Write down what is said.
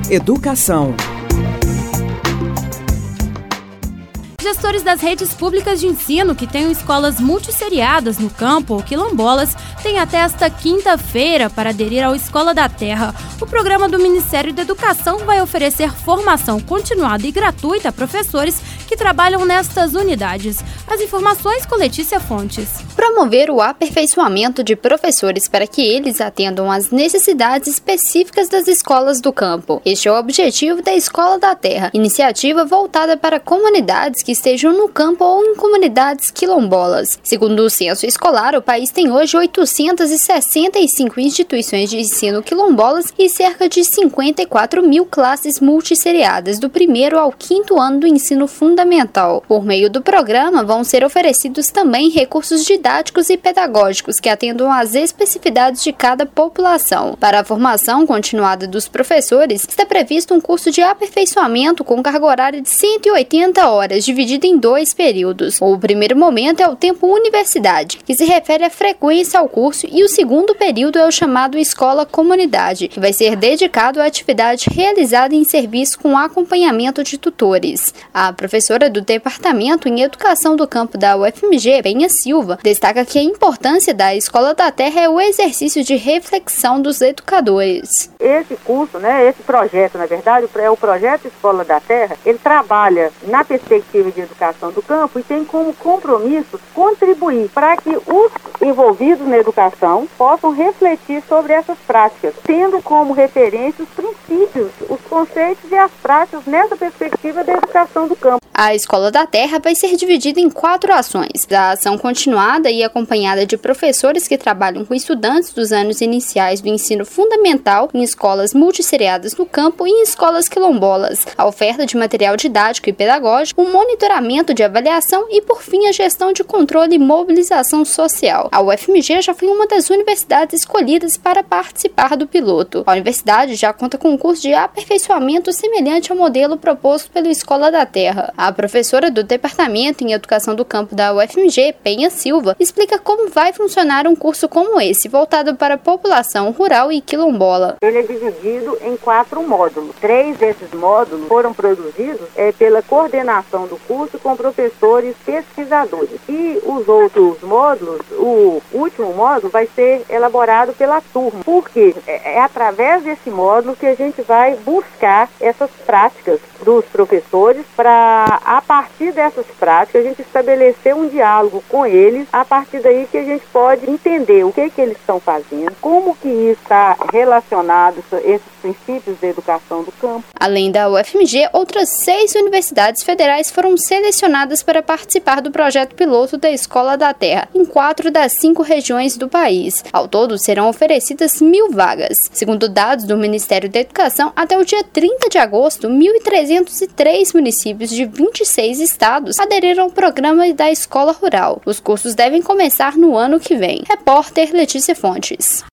Educação. Gestores das redes públicas de ensino que tenham escolas multisseriadas no campo ou quilombolas têm até esta quinta-feira para aderir ao Escola da Terra. O programa do Ministério da Educação vai oferecer formação continuada e gratuita a professores que trabalham nestas unidades. As informações com Letícia Fontes. Promover o aperfeiçoamento de professores para que eles atendam às necessidades específicas das escolas do campo. Este é o objetivo da Escola da Terra, iniciativa voltada para comunidades que estejam no campo ou em comunidades quilombolas. Segundo o censo escolar, o país tem hoje 865 instituições de ensino quilombolas e cerca de 54 mil classes multisseriadas do primeiro ao quinto ano do ensino fundamental. Por meio do programa, vão ser oferecidos também recursos didáticos e pedagógicos que atendam às especificidades de cada população. Para a formação continuada dos professores, está previsto um curso de aperfeiçoamento com carga horária de 180 horas, dividido em 2 períodos. O primeiro momento é o tempo universidade, que se refere à frequência ao curso, e o segundo período é o chamado escola-comunidade, que vai ser dedicado à atividade realizada em serviço com acompanhamento de tutores. A professora do Departamento em Educação do Campo da UFMG, Penha Silva, destaca que a importância da Escola da Terra é o exercício de reflexão dos educadores. Esse curso, esse projeto, na verdade, é o projeto Escola da Terra, ele trabalha na perspectiva de educação do campo e tem como compromisso contribuir para que os envolvidos na educação possam refletir sobre essas práticas, tendo como referência os princípios, os conceitos e as práticas nessa perspectiva da educação do campo. A Escola da Terra vai ser dividida em 4 ações: a ação continuada e acompanhada de professores que trabalham com estudantes dos anos iniciais do ensino fundamental em escolas multisseriadas no campo e em escolas quilombolas, a oferta de material didático e pedagógico, o monitoramento de avaliação e, por fim, a gestão de controle e mobilização social. A UFMG já foi uma das universidades escolhidas para participar do piloto. A universidade já conta com um curso de aperfeiçoamento semelhante ao modelo proposto pela Escola da Terra. A professora do Departamento em Educação do Campo da UFMG, Penha Silva, explica como vai funcionar um curso como esse, voltado para a população rural e quilombola. Ele é dividido em 4 módulos. 3 desses módulos foram produzidos pela coordenação do curso com professores pesquisadores. E os outros módulos, o último módulo vai ser elaborado pela turma. Porque é através desse módulo que a gente vai buscar essas práticas dos professores para, a partir dessas práticas, a gente estabelecer um diálogo com eles, a partir daí que a gente pode entender o que eles estão fazendo, como que isso está relacionado a esses princípios da educação do campo. Além da UFMG, outras 6 universidades federais foram selecionadas para participar do projeto piloto da Escola da Terra, em 4 das 5 regiões do país. Ao todo, serão oferecidas 1.000 vagas. Segundo dados do Ministério da Educação, até o dia 30 de agosto, 1.303 municípios de 26 estados aderiram ao programa da Escola Rural. Os cursos devem começar no ano que vem. Repórter Letícia Fontes.